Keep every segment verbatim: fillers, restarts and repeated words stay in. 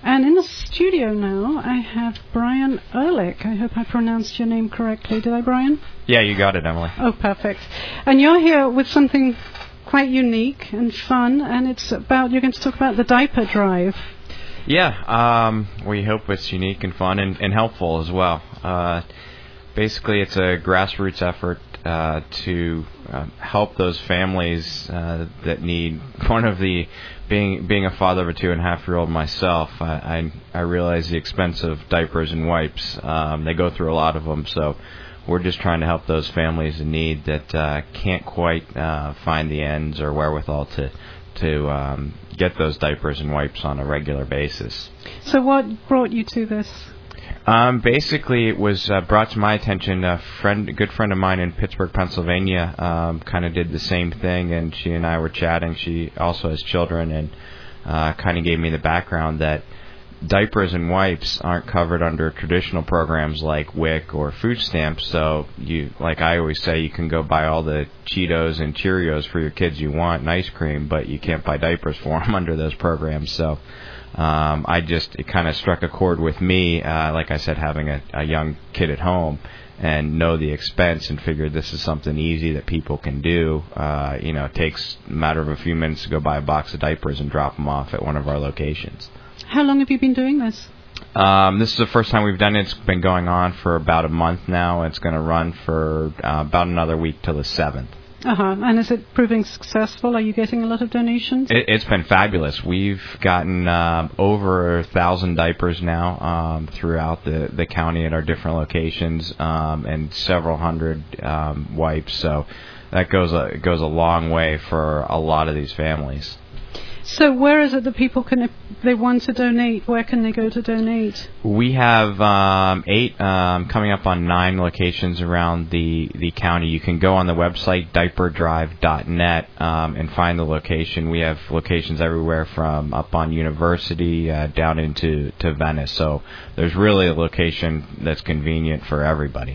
And in the studio now, I have Brian Ehrlich. I hope I pronounced your name correctly. Did I, Brian? Yeah, you got it, Emily. Oh, perfect. And you're here with something quite unique and fun, and it's about, you're going to talk about the diaper drive. Yeah, um, we hope it's unique and fun and, and helpful as well. Uh, basically, it's a grassroots effort uh, to uh, help those families uh, that need one of the Being being a father of a two and a half year old myself, I, I I realize the expense of diapers and wipes. Um, they go through a lot of them, so we're just trying to help those families in need that uh, can't quite uh, find the ends or wherewithal to to um, get those diapers and wipes on a regular basis. So what brought you to this? Um, basically, it was uh, brought to my attention. A friend, a good friend of mine in Pittsburgh, Pennsylvania, um, kind of did the same thing, and she and I were chatting. She also has children, and uh, kind of gave me the background that diapers and wipes aren't covered under traditional programs like W I C or food stamps. So, you, like I always say, you can go buy all the Cheetos and Cheerios for your kids you want and ice cream, but you can't buy diapers for them under those programs. So. Um, I just, it kind of struck a chord with me, uh, like I said, having a, a young kid at home and know the expense and figured this is something easy that people can do. Uh, you know, it takes a matter of a few minutes to go buy a box of diapers and drop them off at one of our locations. How long have you been doing this? Um, this is the first time we've done it. It's been going on for about a month now. It's going to run for uh, about another week till the seventh. Uh-huh. And is it proving successful? Are you getting a lot of donations? It, it's been fabulous. We've gotten uh, over a thousand diapers now um, throughout the, the county at our different locations, um, and several hundred um, wipes. So that goes a goes a long way for a lot of these families. So where is it that people can, if they want to donate, where can they go to donate? We have um, eight, um, coming up on nine locations around the, the county. You can go on the website, diaper drive dot net, um, and find the location. We have locations everywhere from up on University uh, down into to Venice. So there's really a location that's convenient for everybody.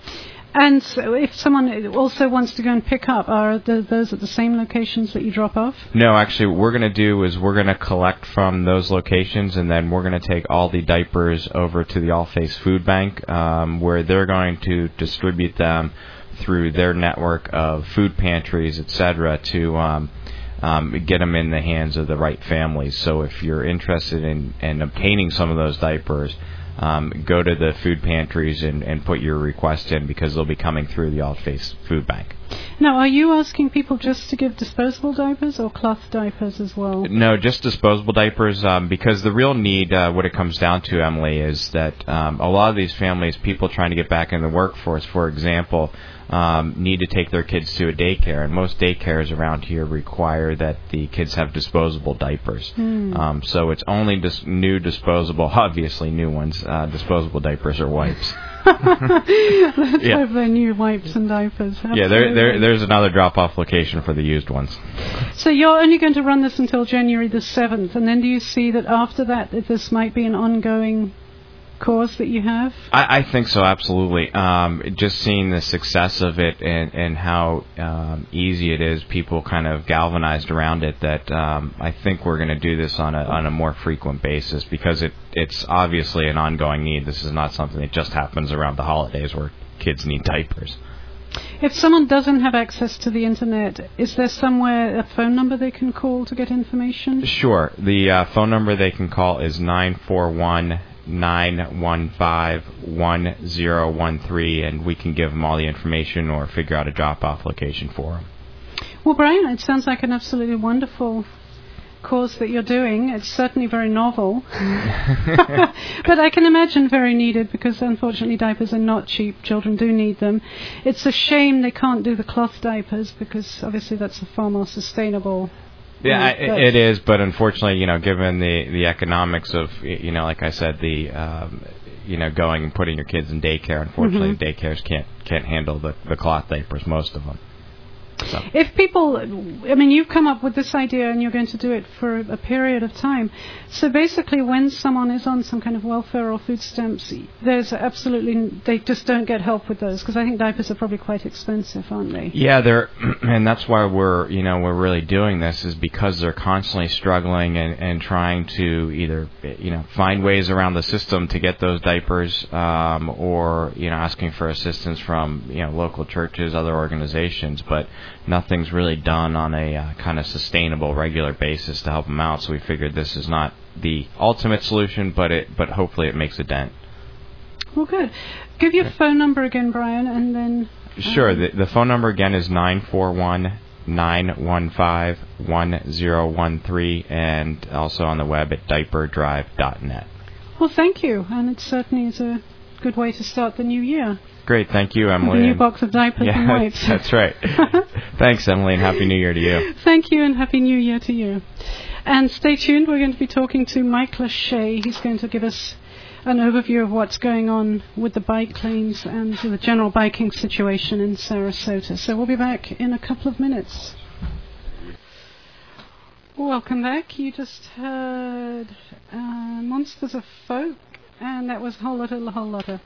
And so if someone also wants to go and pick up, are the, those at the same locations that you drop off? No, actually, what we're going to do is we're going to collect from those locations, and then we're going to take all the diapers over to the All Face Food Bank, um, where they're going to distribute them through their network of food pantries, et cetera, to um, um, get them in the hands of the right families. So if you're interested in, in obtaining some of those diapers, Um, go to the food pantries and, and put your request in, because they'll be coming through the All Face Food Bank. Now, are you asking people just to give disposable diapers or cloth diapers as well? No, just disposable diapers, um, because the real need, uh, what it comes down to, Emily, is that um, a lot of these families, people trying to get back in the workforce, for example, um, need to take their kids to a daycare, and most daycares around here require that the kids have disposable diapers. Mm. Um, so it's only dis- new disposable, obviously new ones, uh, disposable diapers or wipes. Let's yeah. hope they're new wipes and diapers. Absolutely. Yeah, there, there, there's another drop-off location for the used ones. So you're only going to run this until January the seventh, and then do you see that after that, that this might be an ongoing cause that you have? I, I think so, absolutely. Um, just seeing the success of it and, and how um, easy it is, people kind of galvanized around it, that um, I think we're going to do this on a on a more frequent basis, because it it's obviously an ongoing need. This is not something that just happens around the holidays where kids need diapers. If someone doesn't have access to the internet, is there somewhere, a phone number they can call to get information? Sure. The uh, phone number they can call is nine four one, nine one five, one zero one three, and we can give them all the information or figure out a drop-off location for them. Well, Brian, it sounds like an absolutely wonderful cause that you're doing. It's certainly very novel, but I can imagine very needed, because unfortunately diapers are not cheap. Children do need them. It's a shame they can't do the cloth diapers, because obviously that's a far more sustainable. Yeah, it, it is, but unfortunately, you know, given the, the economics of, you know, like I said, the um, you know, going and putting your kids in daycare, unfortunately, mm-hmm. daycares can't can't handle the, the cloth diapers, most of them. So. If people, I mean, you've come up with this idea and you're going to do it for a period of time. So basically, when someone is on some kind of welfare or food stamps, there's absolutely, they just don't get help with those, because I think diapers are probably quite expensive, aren't they? Yeah, they're, and that's why we're, you know, we're really doing this, is because they're constantly struggling and, and trying to either, you know, find ways around the system to get those diapers, um, or, you know, asking for assistance from, you know, local churches, other organizations, but nothing's really done on a uh, kind of sustainable, regular basis to help them out. So we figured this is not the ultimate solution, but it, but hopefully it makes a dent. Well, good. Give your okay. phone number again, Brian, and then. Um, sure. The, the phone number again is nine four one, nine one five, one zero one three, and also on the web at diaper drive dot net. Well, thank you, and it certainly is a good way to start the new year. Great, thank you, Emily. With a new box of diapers yeah, and wipes. That's right. Thanks, Emily, and Happy New Year to you. Thank you, and Happy New Year to you. And stay tuned, we're going to be talking to Mike Lachey. He's going to give us an overview of what's going on with the bike lanes and the general biking situation in Sarasota. So we'll be back in a couple of minutes. Welcome back. You just heard uh, Monsters of Folk, and that was Whole Lotta, Whole Lotta.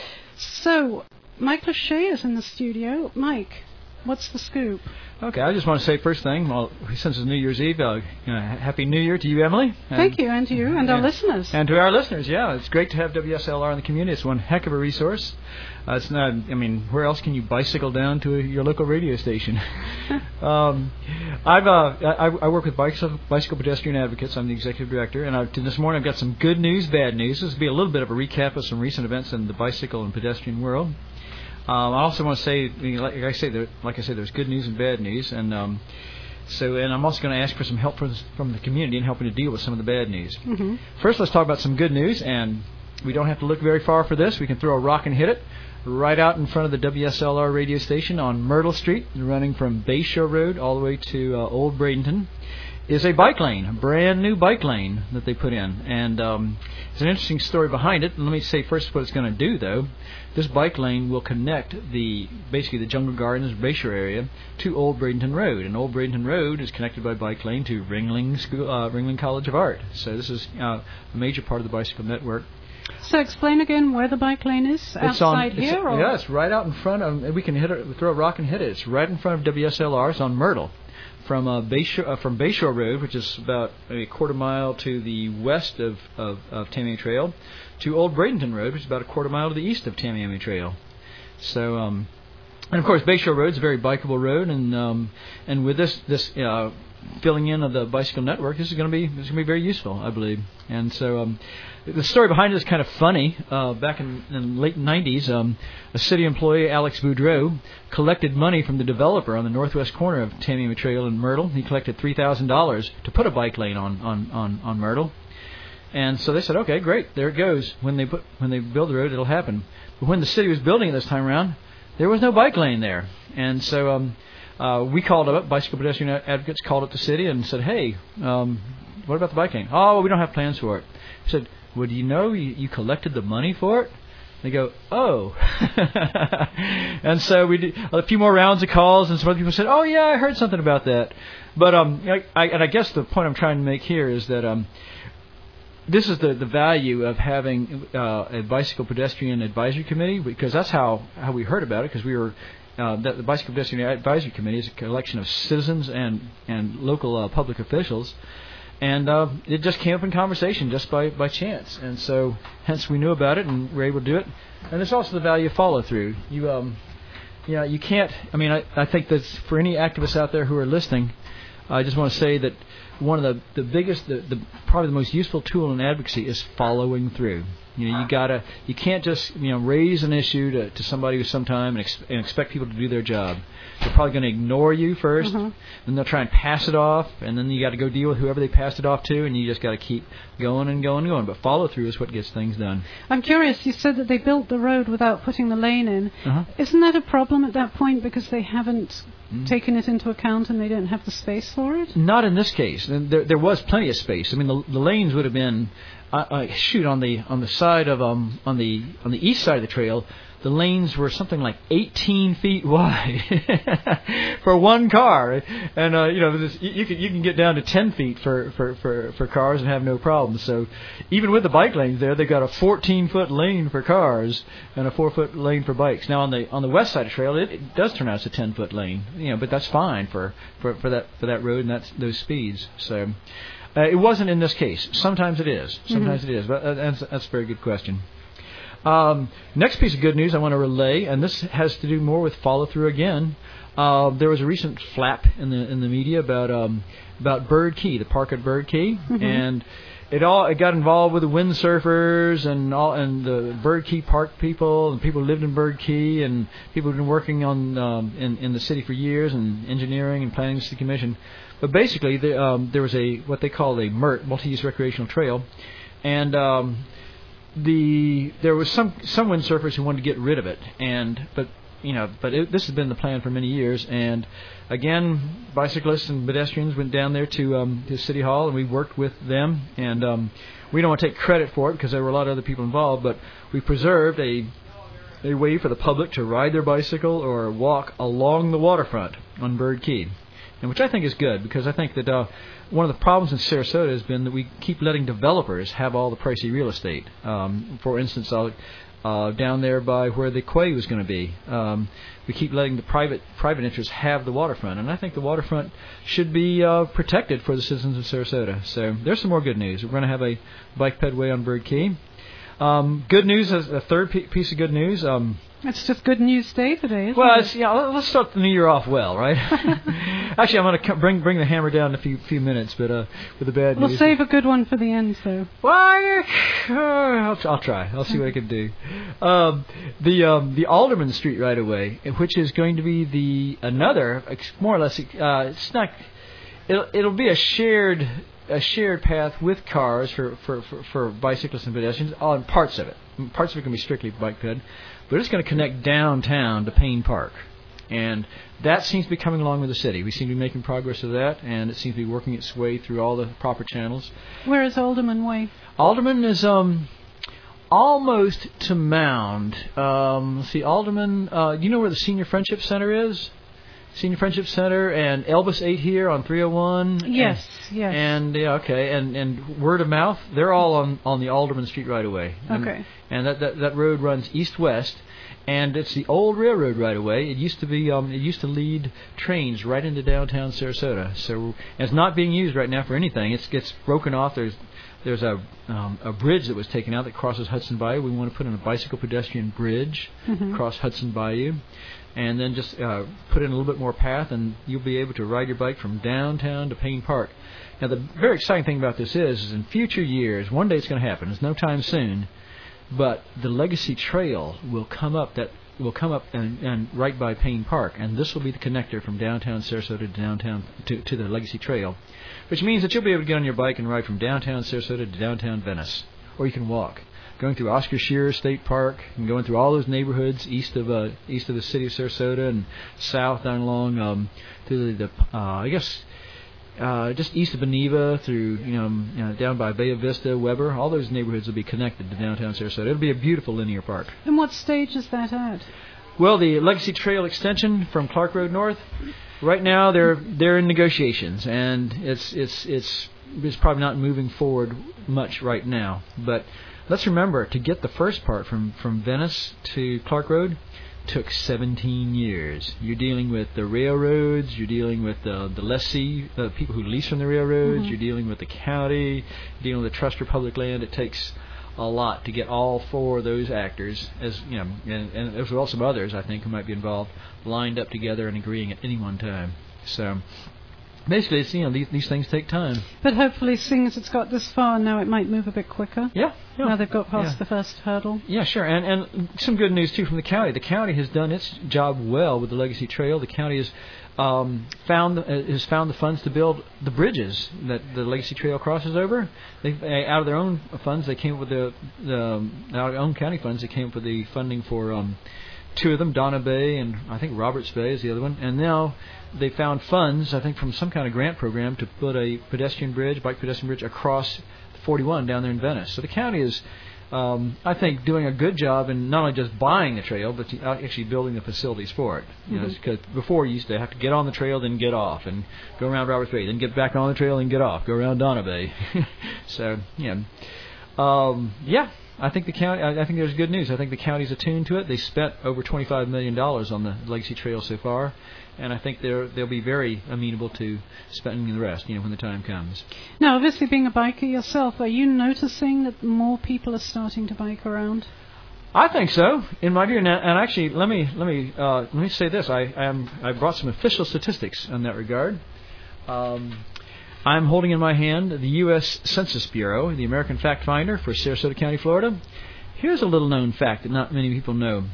So, Mike Lachey is in the studio. Mike, what's the scoop? Okay, I just want to say first thing, well, since it's New Year's Eve, uh, Happy New Year to you, Emily. And Thank you, and to you, and, and our listeners. And to our listeners, yeah. It's great to have W S L R in the community. It's one heck of a resource. Uh, it's not, I mean, where else can you bicycle down to a, your local radio station? um, I've, uh, I, I work with Bicycle, Bicycle Pedestrian Advocates. I'm the executive director, and I've, this morning I've got some good news, bad news. This will be a little bit of a recap of some recent events in the bicycle and pedestrian world. Um, I also want to say, like I say, there, like I said, there's good news and bad news, and um, so, and I'm also going to ask for some help from, from the community in helping to deal with some of the bad news. Mm-hmm. First, let's talk about some good news, and we don't have to look very far for this. We can throw a rock and hit it right out in front of the W S L R radio station on Myrtle Street, running from Bayshore Road all the way to uh, Old Bradenton, is a bike lane, a brand new bike lane that they put in. And um, there's an interesting story behind it. Let me say first what it's going to do, though. This bike lane will connect the basically the Jungle Gardens Bayshore area to Old Bradenton Road. And Old Bradenton Road is connected by bike lane to Ringling School, uh, Ringling College of Art. So this is uh, a major part of the bicycle network. So explain again where the bike lane is, it's outside on, here? It's, or? Yeah, it's right out in front of, we can hit it, throw a rock and hit it. It's right in front of W S L R. It's on Myrtle. From uh, Bayshore, uh, from Bayshore Road, which is about a quarter mile to the west of, of, of Tamiami Trail, to Old Bradenton Road, which is about a quarter mile to the east of Tamiami Trail. So, um, and of course, Bayshore Road is a very bikeable road, and um, and with this this uh, filling in of the bicycle network, this is going to be this is going to be very useful, I believe. And so, um, the story behind it is kind of funny. Uh, back in, in the late nineties, um, a city employee, Alex Boudreau, collected money from the developer on the northwest corner of Tamiami Trail in Myrtle. He collected three thousand dollars to put a bike lane on, on, on, on Myrtle. And so they said, okay, great, there it goes. When they put when they build the road, it'll happen. But when the city was building it this time around, there was no bike lane there. And so um, uh, we called up, Bicycle Pedestrian Advocates called up the city and said, hey, um, what about the bike lane? Oh, well, we don't have plans for it. I said, well, do you know you, you collected the money for it? They go, oh. And so we did a few more rounds of calls, and some other people said, oh, yeah, I heard something about that. But um, I, I, and I guess the point I'm trying to make here is that um, this is the, the value of having uh, a bicycle pedestrian advisory committee, because that's how, how we heard about it, because we were uh, that the Bicycle Pedestrian Advisory Committee is a collection of citizens and, and local uh, public officials. And uh, it just came up in conversation just by, by chance. And so, hence, we knew about it and were able to do it. And there's also the value of follow-through. You, um, you know, you can't, I mean, I, I think that for any activists out there who are listening, I just want to say that one of the, the biggest, the, the probably the most useful tool in advocacy is following through. You know, you gotta, you can't just, you know, raise an issue to, to somebody with some time and, ex- and expect people to do their job. They're probably going to ignore you first, mm-hmm. then they'll try and pass it off, and then you got to go deal with whoever they passed it off to, and you just got to keep going and going and going. But follow through is what gets things done. I'm curious. You said that they built the road without putting the lane in. Uh-huh. Isn't that a problem at that point because they haven't mm. taken it into account and they don't have the space for it? Not in this case. There, there was plenty of space. I mean, the, the lanes would have been uh, uh, shoot on the on the side of um on the on the east side of the trail, the lanes were something like eighteen feet wide for one car, and uh, you know this, you can you can get down to ten feet for, for, for, for cars and have no problem. So even with the bike lanes there, they've got a fourteen foot lane for cars and a four foot lane for bikes. Now on the on the west side of the trail, it, it does turn out as a ten foot lane, you know, but that's fine for, for, for that for that road and that's those speeds. So uh, it wasn't in this case. Sometimes it is. Sometimes mm-hmm. it is. But uh, that's that's a very good question. Um, next piece of good news I want to relay, and this has to do more with follow through again. Uh, there was a recent flap in the in the media about um, about Bird Key, the park at Bird Key, mm-hmm. and it all it got involved with the windsurfers and all and the Bird Key park people and people who lived in Bird Key and people who've been working on um, in in the city for years and engineering and planning the city commission. But basically, the, um, there was a what they call a M R T, multi-use recreational trail, and um, The there was some some windsurfers who wanted to get rid of it, and but you know but it, this has been the plan for many years. And again, bicyclists and pedestrians went down there to um, to City Hall, and we worked with them. And um, we don't want to take credit for it because there were a lot of other people involved, but we preserved a a way for the public to ride their bicycle or walk along the waterfront on Bird Key, and which I think is good because I think that. Uh, One of the problems in Sarasota has been that we keep letting developers have all the pricey real estate. Um, for instance, uh, uh, down there by where the quay was going to be, um, we keep letting the private private interests have the waterfront, and I think the waterfront should be uh, protected for the citizens of Sarasota. So there's some more good news. We're going to have a bike pedway on Bird Key. Um, good news, a third piece of good news. Um, It's just good news day today, isn't well, it? It's, yeah, let's start the new year off well, right? Actually, I'm going to bring bring the hammer down in a few few minutes, but uh, with the bad we'll news. We'll save a good one for the end, though. Well, I'll, I'll try. I'll see what I can do. Um, the um, the Alderman Street right away, which is going to be the another more or less. Uh, it's not. It'll it'll be a shared a shared path with cars for for, for, for bicyclists and pedestrians on parts of it. Parts of it can be strictly bike ped. But it's going to connect downtown to Payne Park. And that seems to be coming along with the city. We seem to be making progress with that, and it seems to be working its way through all the proper channels. Where is Alderman Way? Alderman is um almost to Mound. Um, let's see, Alderman, uh, you know where the Senior Friendship Center is? Senior Friendship Center and Elvis ate here on three oh one. Yes, and, yes. And yeah, okay, and and word of mouth, they're all on, on the Alderman Street right away. And, okay. And that, that that road runs east-west, and it's the old railroad right away. It used to be um it used to lead trains right into downtown Sarasota. So and it's not being used right now for anything. It's gets broken off. There's There's a um, a bridge that was taken out that crosses Hudson Bayou. We want to put in a bicycle pedestrian bridge mm-hmm. across Hudson Bayou, and then just uh, put in a little bit more path, and you'll be able to ride your bike from downtown to Payne Park. Now, the very exciting thing about this is, is in future years, one day it's going to happen. It's no time soon, but the Legacy Trail will come up that will come up and, and right by Payne Park, and this will be the connector from downtown Sarasota to downtown to, to the Legacy Trail, which means that you'll be able to get on your bike and ride from downtown Sarasota to downtown Venice, or you can walk, going through Oscar Shearer State Park and going through all those neighborhoods east of uh, east of the city of Sarasota and south down along um, to the, the uh, I guess. Uh, just east of Beneva through, you know, you know, down by Bay Vista, Weber, all those neighborhoods will be connected to downtown Sarasota. It'll be a beautiful linear park. And what stage is that at? Well, the Legacy Trail extension from Clark Road North, right now they're they're in negotiations, and it's it's it's it's probably not moving forward much right now. But let's remember, to get the first part from, from Venice to Clark Road took seventeen years. You're dealing with the railroads, you're dealing with the, the lessee, the people who lease from the railroads, mm-hmm. you're dealing with the county, you're dealing with the Trust for Public Land. It takes a lot to get all four of those actors, as you know, and, and as well some others, I think, who might be involved, lined up together and agreeing at any one time. So basically, it's, you know, these, these things take time. But hopefully, seeing as it's got this far, now it might move a bit quicker. Yeah. yeah. Now they've got past yeah. the first hurdle. Yeah, sure. And and some good news, too, from the county. The county has done its job well with the Legacy Trail. The county has um, found uh, has found the funds to build the bridges that the Legacy Trail crosses over. They uh, out of their own funds, they came up with the, the um, out of their own county funds, they came up with the funding for um, two of them, Donna Bay and I think Roberts Bay is the other one. And now they found funds, I think, from some kind of grant program to put a pedestrian bridge, bike pedestrian bridge, across forty-one down there in Venice. So the county is, um, I think, doing a good job in not only just buying the trail, but actually building the facilities for it. You mm-hmm. know, because before you used to have to get on the trail, then get off, and go around Roberts Bay, then get back on the trail and get off, go around Donna Bay. So, yeah. Um, yeah. I think the county. I think there's good news. I think the county's attuned to it. They spent over twenty-five million dollars on the Legacy Trail so far, and I think they're they'll be very amenable to spending the rest. You know, when the time comes. Now, obviously, being a biker yourself, are you noticing that more people are starting to bike around? I think so. In my view, and actually, let me let me uh, let me say this. I I, am, I brought some official statistics in that regard. Um, I'm holding in my hand the U S Census Bureau, the American Fact Finder for Sarasota County, Florida. Here's a little known fact that not many people know.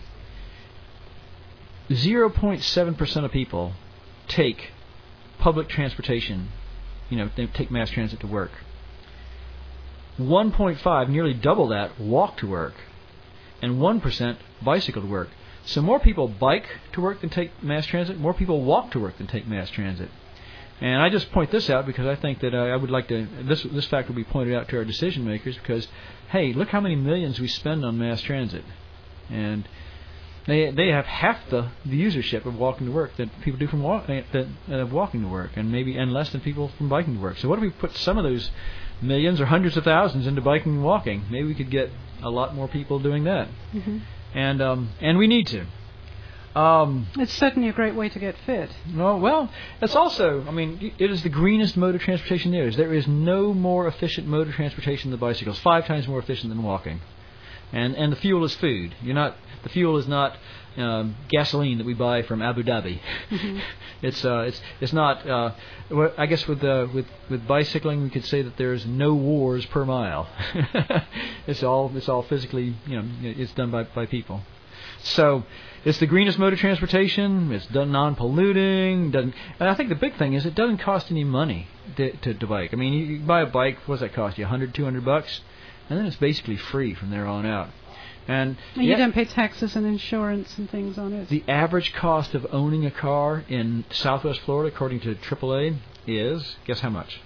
zero point seven percent of people take public transportation, you know, they take mass transit to work. one point five, nearly double that, walk to work. And one percent bicycle to work. So more people bike to work than take mass transit, more people walk to work than take mass transit. And I just point this out because I think that uh, I would like to, this this fact will be pointed out to our decision makers because, hey, look how many millions we spend on mass transit. And they they have half the, the usership of walking to work that people do from walk, that, that of walking to work, and maybe and less than people from biking to work. So what if we put some of those millions or hundreds of thousands into biking and walking? Maybe we could get a lot more people doing that. Mm-hmm. And um, and we need to. Um, it's certainly a great way to get fit. No, well, it's also, I mean, it is the greenest mode of transportation there is. There is no more efficient mode of transportation than bicycles. Five times more efficient than walking. And and the fuel is food. You're not. The fuel is not um, gasoline that we buy from Abu Dhabi. Mm-hmm. It's uh, it's it's not. Uh, I guess with uh, with with bicycling, we could say that there's no wars per mile. It's all it's all physically, you know, it's done by by people. So it's the greenest mode of transportation. It's done non-polluting. Doesn't, and I think the big thing is it doesn't cost any money to, to, to bike. I mean, you, you buy a bike. What does that cost you? one hundred, two hundred bucks, and then it's basically free from there on out. And, and you yeah, don't pay taxes and insurance and things on it. The average cost of owning a car in Southwest Florida, according to triple A, is guess how much?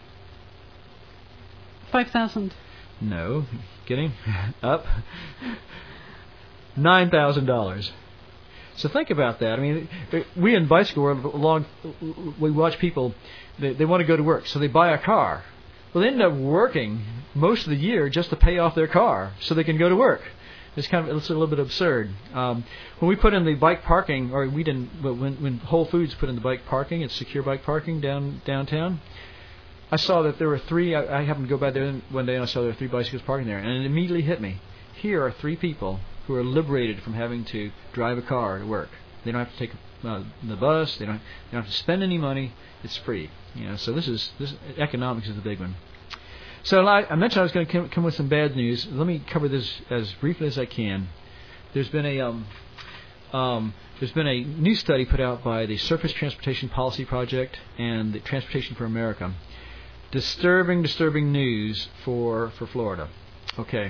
Five thousand. No, kidding. Up. Nine thousand dollars. So think about that. I mean, we in bicycle world, along, we watch people. They, they want to go to work, so they buy a car. Well, they end up working most of the year just to pay off their car, so they can go to work. It's kind of it's a little bit absurd. Um, when we put in the bike parking, or we didn't, but when when Whole Foods put in the bike parking, it's secure bike parking down downtown. I saw that there were three. I, I happened to go by there one day and I saw there were three bicycles parking there, and it immediately hit me. Here are three people who are liberated from having to drive a car to work. They don't have to take uh, the bus. They don't. They don't have to spend any money. It's free. You know. So this is this economics is the big one. So I, I mentioned I was going to come with some bad news. Let me cover this as briefly as I can. There's been a um, um, there's been a new study put out by the Surface Transportation Policy Project and the Transportation for America. Disturbing, disturbing news for for Florida. Okay.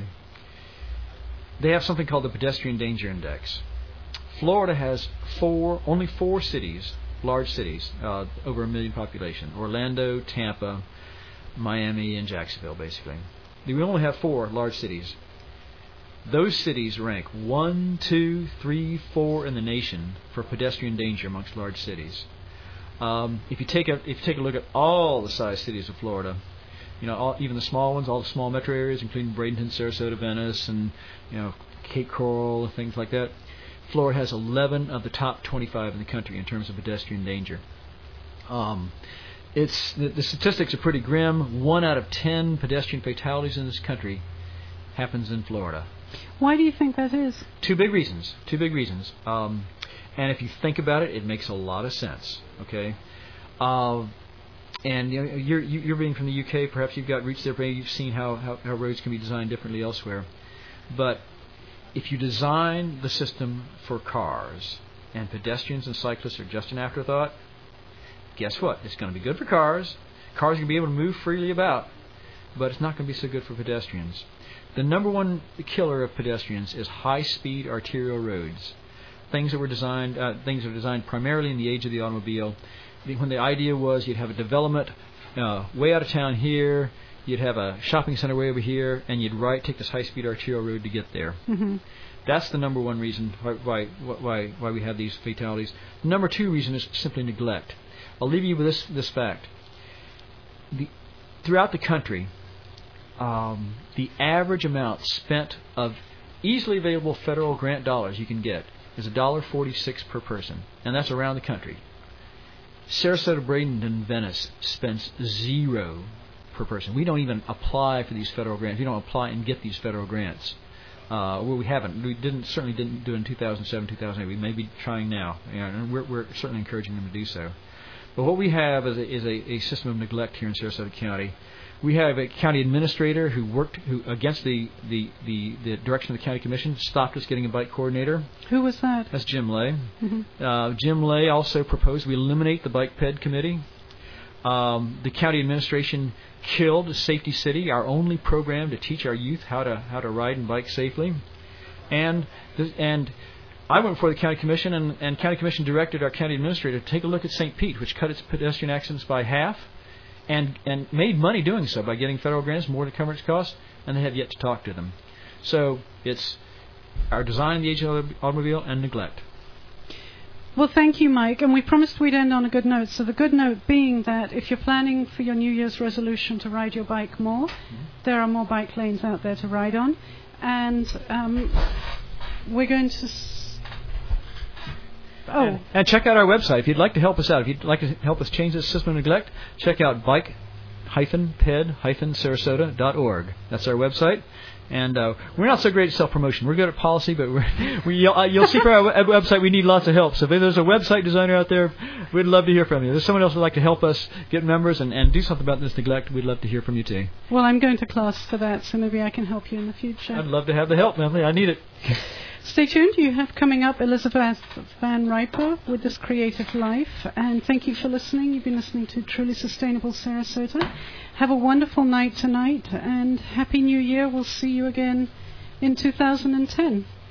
They have something called the Pedestrian Danger Index. Florida has four, only four cities, large cities, uh, over a million population. Orlando, Tampa, Miami, and Jacksonville, basically. We only have four large cities. Those cities rank one, two, three, four in the nation for pedestrian danger amongst large cities. Um, if you take a if you take a look at all the size cities of Florida, you know, all, even the small ones, all the small metro areas, including Bradenton, Sarasota, Venice, and you know, Cape Coral, things like that. Florida has eleven of the top twenty-five in the country in terms of pedestrian danger. Um, it's the, the statistics are pretty grim. One out of ten pedestrian fatalities in this country happens in Florida. Why do you think that is? Two big reasons. Two big reasons. Um, and if you think about it, it makes a lot of sense. Okay. Uh, And you know, you're you're being from the U K. Perhaps you've got roots there. Maybe you've seen how, how, how roads can be designed differently elsewhere. But if you design the system for cars and pedestrians and cyclists are just an afterthought, guess what? It's going to be good for cars. Cars are going to be able to move freely about, but it's not going to be so good for pedestrians. The number one killer of pedestrians is high-speed arterial roads. Things that were designed, uh, things that were designed primarily in the age of the automobile. When the idea was you'd have a development uh, way out of town here, you'd have a shopping center way over here, and you'd right take this high-speed arterial road to get there. Mm-hmm. That's the number one reason why, why why why we have these fatalities. The number two reason is simply neglect. I'll leave you with this this fact. The, throughout the country, um, the average amount spent of easily available federal grant dollars you can get is one dollar forty-six per person, and that's around the country. Sarasota, Bradenton, Venice spends zero per person. We don't even apply for these federal grants. We don't apply and get these federal grants. Uh, well, we haven't. We didn't certainly didn't do it in two thousand seven, two thousand eight. We may be trying now, and we're, we're certainly encouraging them to do so. But what we have is a, is a, a system of neglect here in Sarasota County. We have a county administrator who worked who against the, the, the, the direction of the county commission, stopped us getting a bike coordinator. Who was that? That's Jim Lay. Mm-hmm. Uh, Jim Lay also proposed we eliminate the bike ped committee. Um, the county administration killed Safety City, our only program to teach our youth how to how to ride and bike safely. And th- and I went before the county commission, and, and county commission directed our county administrator to take a look at Saint Pete, which cut its pedestrian accidents by half, and and made money doing so by getting federal grants more to cover its costs, and they have yet to talk to them. So it's our design of the age of the automobile and neglect. Well, thank you, Mike. And we promised we'd end on a good note. So the good note being that if you're planning for your New Year's resolution to ride your bike more, mm-hmm. there are more bike lanes out there to ride on. And um, we're going to... S- oh. And, and check out our website. If you'd like to help us out, if you'd like to help us change this system of neglect, check out bike dash ped dash sarasota dot org. That's our website. And uh, we're not so great at self-promotion. We're good at policy, but we're, we, you'll, uh, you'll see from our w- website we need lots of help. So if there's a website designer out there, we'd love to hear from you. If there's someone else who'd like to help us get members and, and do something about this neglect, we'd love to hear from you too. Well, I'm going to class for that, so maybe I can help you in the future. I'd love to have the help, Emily. I need it. Stay tuned. You have coming up Elizabeth Van Riper with This Creative Life. And thank you for listening. You've been listening to Truly Sustainable Sarasota. Have a wonderful night tonight, and Happy New Year. We'll see you again in two thousand ten.